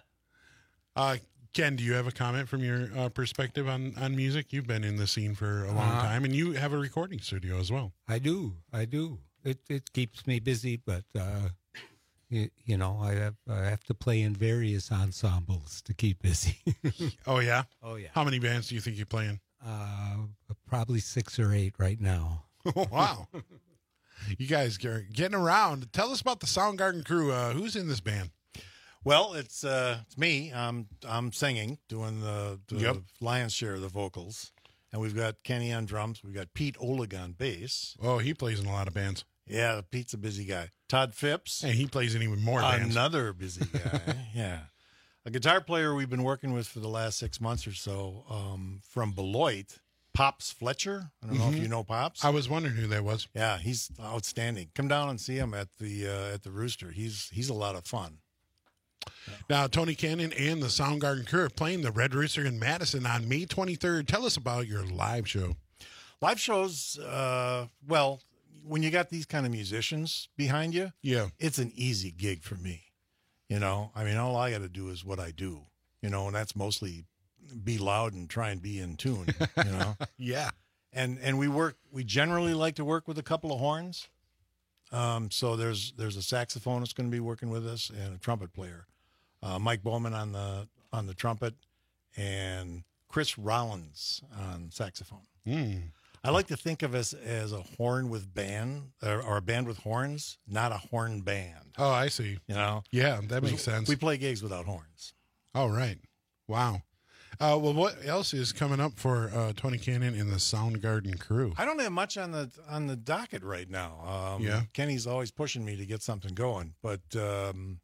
Uh, Ken, do you have a comment from your uh, perspective on, on music? You've been in the scene for a long Uh, time, and you have a recording studio as well. I do. I do. It it keeps me busy, but uh, you, you know, I have I have to play in various ensembles to keep busy. Oh yeah. Oh yeah. How many bands do you think you're playing? Uh, probably six or eight right now. Wow. You guys are getting around. Tell us about the Soundgarden Crew. Uh, who's in this band? Well, it's uh, it's me. I'm I'm singing, doing the, the Yep. lion's share of the vocals, and we've got Kenny on drums. We've got Pete Oleg on bass. Oh, he plays in a lot of bands. Yeah, Pete's a busy guy. Todd Phipps, and he plays in even more bands. Another busy guy. Yeah, a guitar player we've been working with for the last six months or so um, from Beloit, Pops Fletcher. I don't know Mhm. if you know Pops. I was wondering who that was. Yeah, he's outstanding. Come down and see him at the uh, at the Rooster. He's he's a lot of fun. Now, Tony Cannon and the Soundgarden Crew are playing the Red Rooster in Madison on May twenty-third. Tell us about your live show. Live shows, uh, well, when you got these kind of musicians behind you, yeah, it's an easy gig for me. You know, I mean, all I got to do is what I do, you know, and that's mostly be loud and try and be in tune, you know? Yeah. And, and we work, we generally like to work with a couple of horns. Um, so there's, there's a saxophonist going to be working with us and a trumpet player, uh, Mike Bowman on the, on the trumpet and Chris Rollins on saxophone. Mm. I like to think of us as a horn with band, or, or a band with horns, not a horn band. Oh, I see. You know? Yeah, that makes we, sense. We play gigs without horns. Oh, right. Wow. Uh, well, what else is coming up for uh, Tony Cannon and the Soundgarden crew? I don't have much on the on the docket right now. Um, Yeah. Kenny's always pushing me to get something going, but um,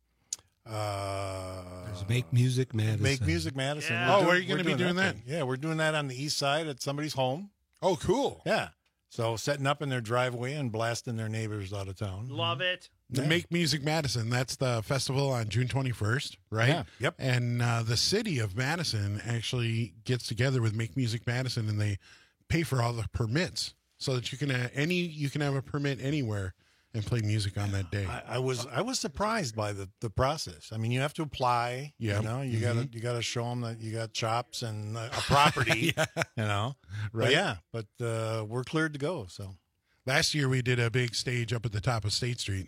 uh, There's Make Music Madison. Make Music Madison. Yeah. We're Oh, doing- where are you we're gonna be doing that? thing. Yeah, we're doing that on the east side at somebody's home. Oh, cool. Yeah. So setting up in their driveway and blasting their neighbors out of town. Love it. The Yeah. Make Music Madison, that's the festival on June twenty-first, right? Yeah. Yep. And uh, the city of Madison actually gets together with Make Music Madison, and they pay for all the permits so that you can uh, any you can have a permit anywhere and play music on that day. I, I was I was surprised by the, the process. I mean, you have to apply. Yeah. You know, you Mhm. gotta you gotta show them that you got chops and a property. Yeah. You know, Right. But yeah, but uh, we're cleared to go. So Last year we did a big stage up at the top of State Street.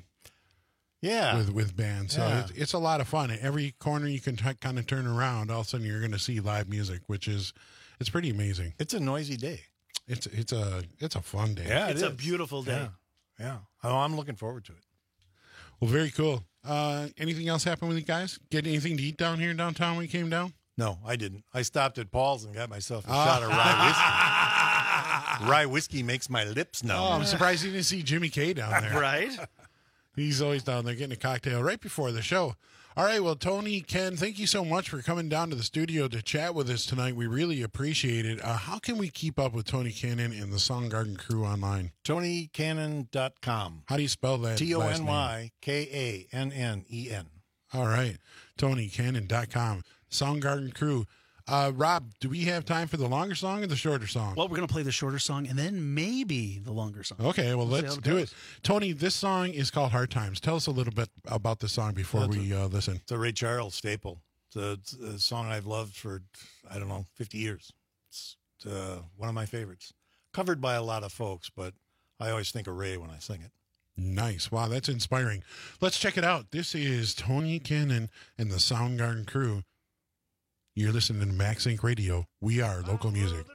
Yeah. with with bands. So Yeah. it's, it's a lot of fun. At every corner you can t- kind of turn around, all of a sudden you're going to see live music, which is it's pretty amazing. It's a noisy day. It's it's a it's a fun day. Yeah, It's it a is. beautiful day. Yeah. Yeah. Oh, I'm looking forward to it. Well, very cool. Uh, anything else happen with you guys? Get anything to eat down here in downtown when you came down? No, I didn't. I stopped at Paul's and got myself a Oh. shot of rye whiskey. Rye whiskey makes my lips numb. Oh, I'm surprised you didn't see Jimmy K down there. Right? He's always down there getting a cocktail right before the show. All right, well, Tony, Ken, thank you so much for coming down to the studio to chat with us tonight. We really appreciate it. Uh, how can we keep up with Tony Cannon and the Soundgarden crew online? Tony Cannon dot com. How do you spell that? T O last N name? Y K A N N E N. All right, Tony Cannon dot com. Soundgarden crew. Uh, Rob, do we have time for the longer song or the shorter song? Well, we're going to play the shorter song and then maybe the longer song. Okay, well, We'll see let's how it do goes. it. Tony, this song is called Hard Times. Tell us a little bit about the song before That's we uh, listen. It's a Ray Charles staple. It's a, it's a song I've loved for, I don't know, fifty years. It's uh, one of my favorites. Covered by a lot of folks, but I always think of Ray when I sing it. Nice. Wow, that's inspiring. Let's check it out. This is Tony Cannon and the Soundgarden crew. You're listening to Max Inc Radio. We are local music.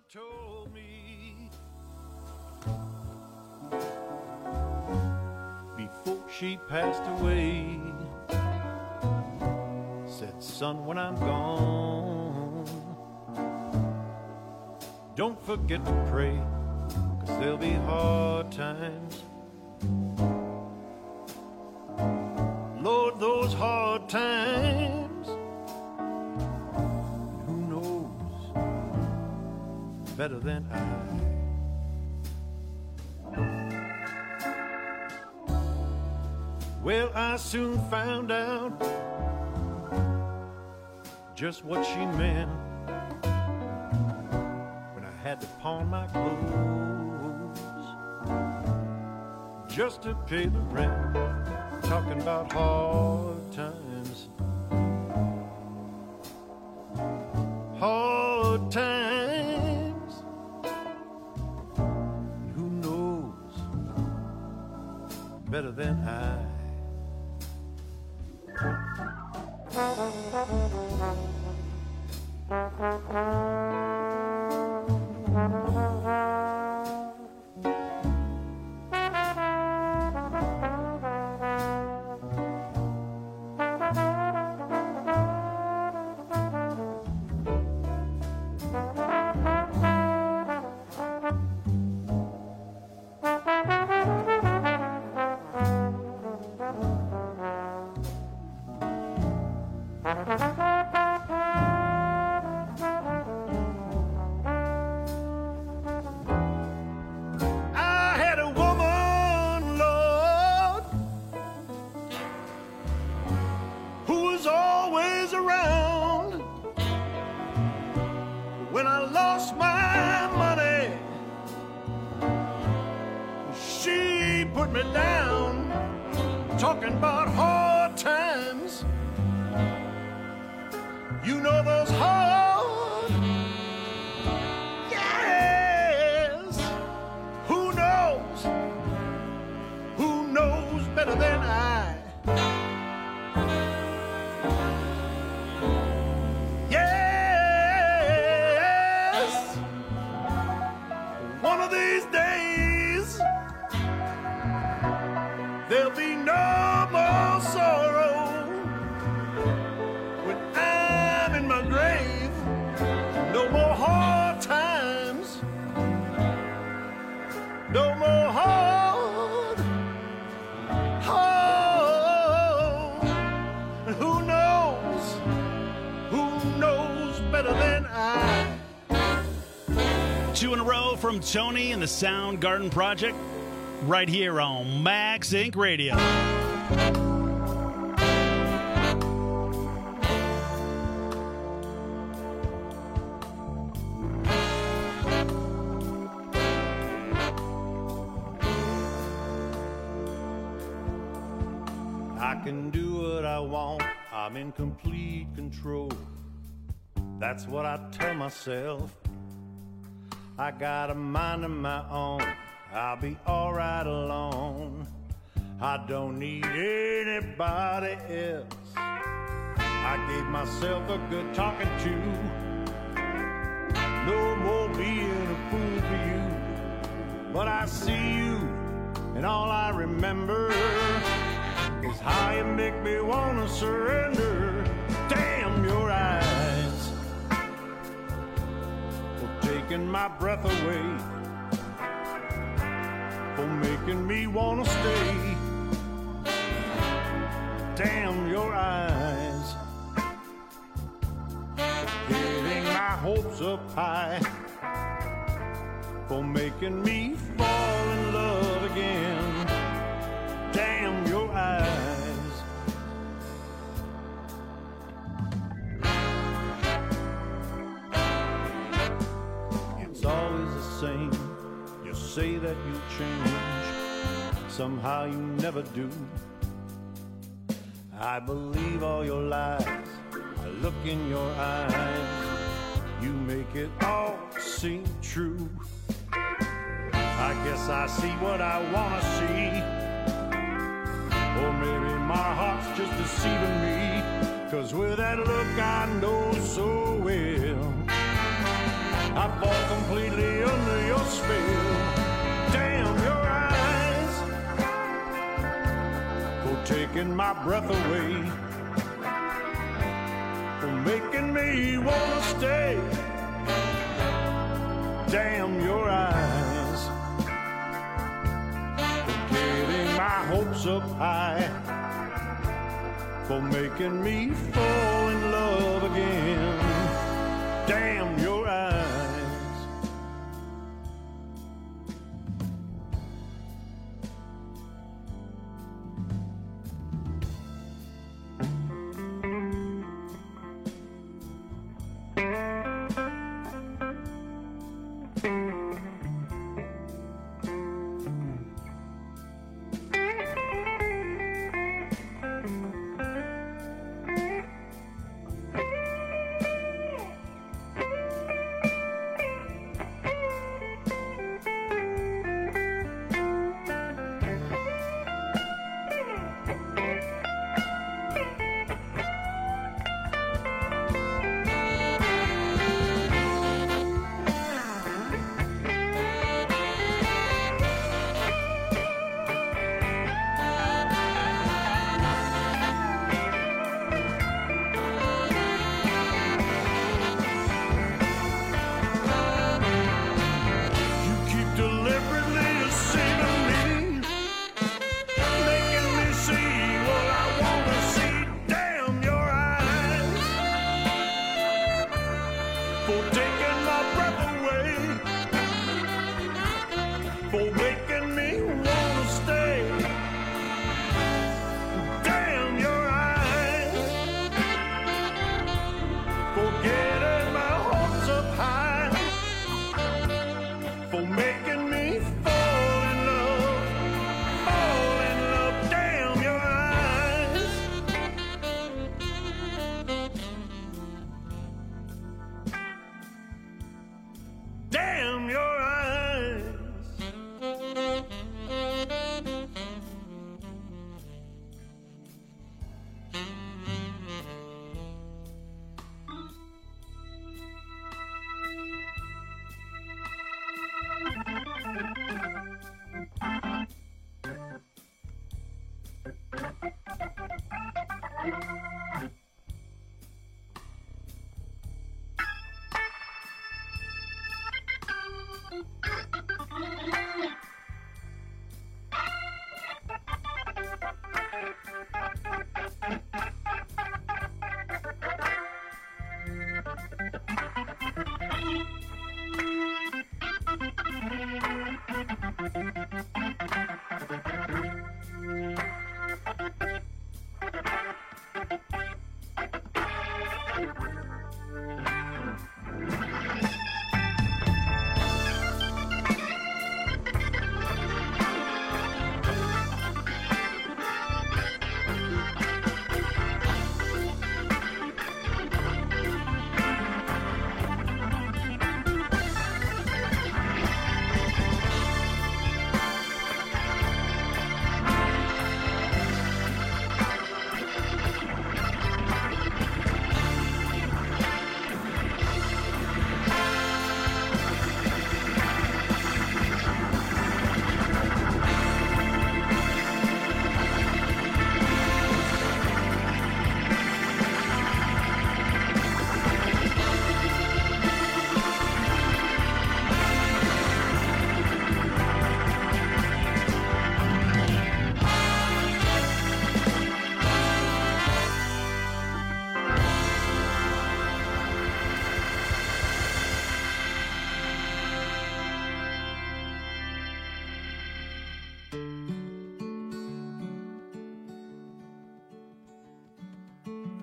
Before she passed away, said, son, when I'm gone, don't forget to pray, 'cause there'll be hard times. Lord, those hard times, who knows better than I? Well, I soon found out just what she meant when I had to pawn my clothes just to pay the rent. Talking about hard times, hard times. Who knows better than I? I had a woman, Lord, who was always around. When I lost my money, she put me down, talking about hard times. You know those hard, yes. Who knows? Who knows better than I? Yes. One of these two in a row from Tony and the Soundgarden Project right here on Max Inc Radio. I can do what I want, I'm in complete control. That's what I tell myself. I got a mind of my own, I'll be alright alone. I don't need anybody else. I gave myself a good talking to. No more being a fool for you. But I see you, and all I remember is how you make me wanna surrender. Damn your eyes for taking my breath away, for making me wanna stay. Damn your eyes for getting my hopes up high, for making me fall in love again. Damn your eyes. It's always the same. You say that you'll change, somehow you never do. I believe all your lies, I look in your eyes, you make it all seem true. I guess I see what I wanna see, or maybe my heart's just deceiving me, 'cause with that look I know so well, I fall completely under your spell. Damn your eyes for taking my breath away, for making me wanna stay. Damn your eyes for getting my hopes up high, for making me fall in love again. Damn your eyes.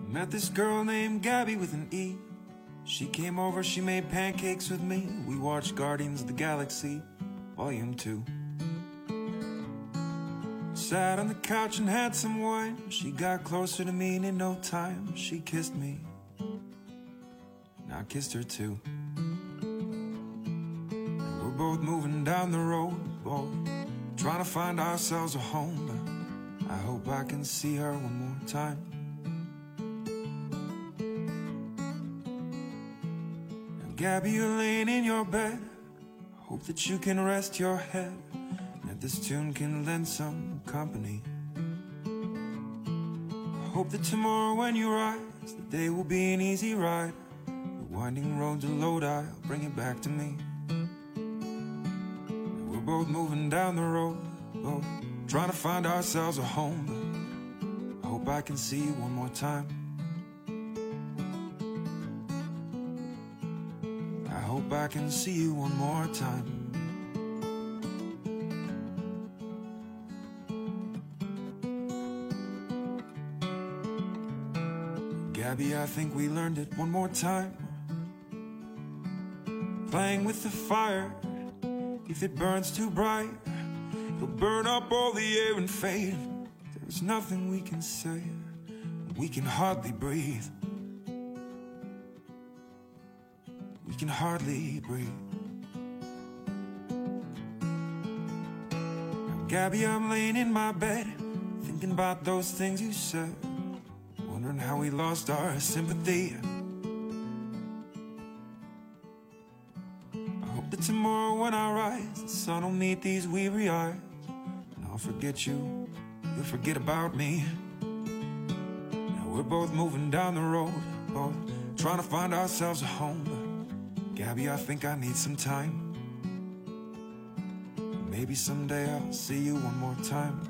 Met this girl named Gabby with an E. She came over, she made pancakes with me. We watched Guardians of the Galaxy, Volume two. Sat on the couch and had some wine. She got closer to me and in no time she kissed me. And I kissed her too. And we're both moving down the road, both trying to find ourselves a home. But I hope I can see her one more time. Gabby, you're laying in your bed. Hope that you can rest your head, and that this tune can lend some company. Hope that tomorrow when you rise, the day will be an easy ride. The winding road to Lodi, bring it back to me. And we're both moving down the road, both trying to find ourselves a home. But I hope I can see you one more time. I hope I can see you one more time. Gabby, I think we learned it one more time. Playing with the fire, if it burns too bright, it'll burn up all the air and fade. There's nothing we can say, we can hardly breathe. We can hardly breathe. Now, Gabby, I'm laying in my bed, thinking about those things you said, wondering how we lost our sympathy. I hope that tomorrow when I rise, the sun will meet these weary eyes, and I'll forget you, you'll forget about me. Now we're both moving down the road, both trying to find ourselves a home. Gabby, I think I need some time. Maybe someday I'll see you one more time.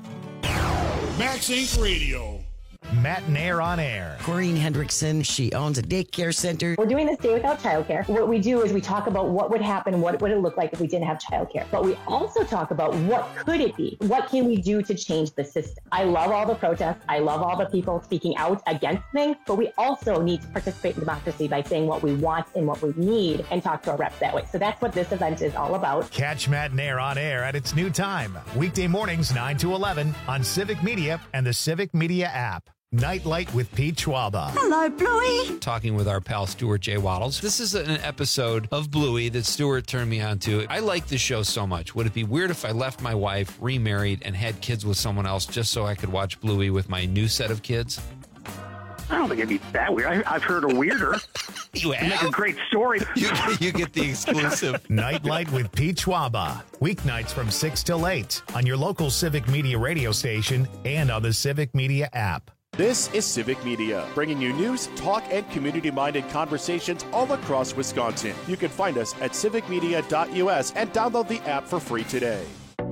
Max Inc Radio. Matt and Air on Air. Corinne Hendrickson, she owns a daycare center. We're doing this day without childcare. What we do is we talk about what would happen, what would it look like if we didn't have childcare. But we also talk about what could it be? What can we do to change the system? I love all the protests. I love all the people speaking out against things, but we also need to participate in democracy by saying what we want and what we need and talk to our reps that way. So that's what this event is all about. Catch Matt and Air on Air at its new time. Weekday mornings, nine to eleven on Civic Media and the Civic Media app. Nightlight with Pete Schwaba. Hello, Bluey. Talking with our pal Stuart J. Waddles. This is an episode of Bluey that Stuart turned me on to. I like this show so much. Would it be weird if I left my wife, remarried, and had kids with someone else just so I could watch Bluey with my new set of kids? I don't think it'd be that weird. I, I've heard a weirder. You have? Make a great story. You, you get the exclusive. Nightlight with Pete Schwaba. Weeknights from six till eight on your local Civic Media radio station and on the Civic Media app. This is Civic Media, bringing you news, talk, and community-minded conversations all across Wisconsin. You can find us at civic media dot U S and download the app for free today.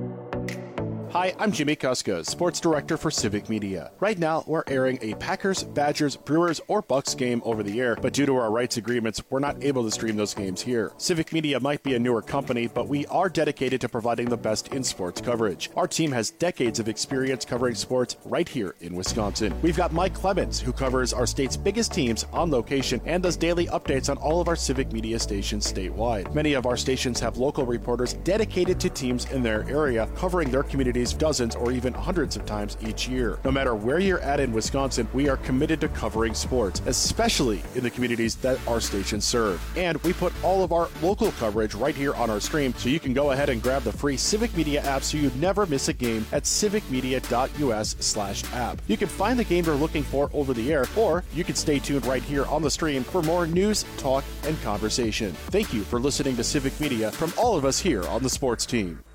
Hi, I'm Jimmy Kuska, Sports Director for Civic Media. Right now, we're airing a Packers, Badgers, Brewers, or Bucks game over the air, but due to our rights agreements, we're not able to stream those games here. Civic Media might be a newer company, but we are dedicated to providing the best in sports coverage. Our team has decades of experience covering sports right here in Wisconsin. We've got Mike Clemens, who covers our state's biggest teams on location and does daily updates on all of our Civic Media stations statewide. Many of our stations have local reporters dedicated to teams in their area, covering their communities dozens or even hundreds of times each year. No matter where you're at in Wisconsin, we are committed to covering sports, especially in the communities that our stations serve. And we put all of our local coverage right here on our stream, so you can go ahead and grab the free Civic Media app so you never miss a game at civic media dot U S slash app. You can find the game you're looking for over the air, or you can stay tuned right here on the stream for more news, talk, and conversation. Thank you for listening to Civic Media from all of us here on the sports team.